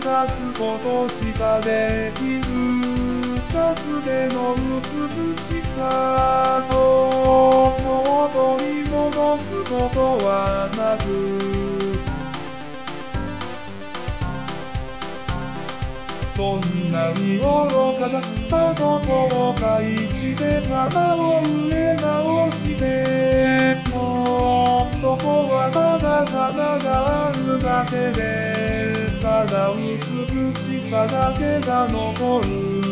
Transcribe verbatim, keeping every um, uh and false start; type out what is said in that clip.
すことしかできず、かつての美しさをもう取り戻すことはなく、どんなに愚かだったことを介して肩を植え直しても、そこはただ花があるだけで、ただ美しさだけが残る。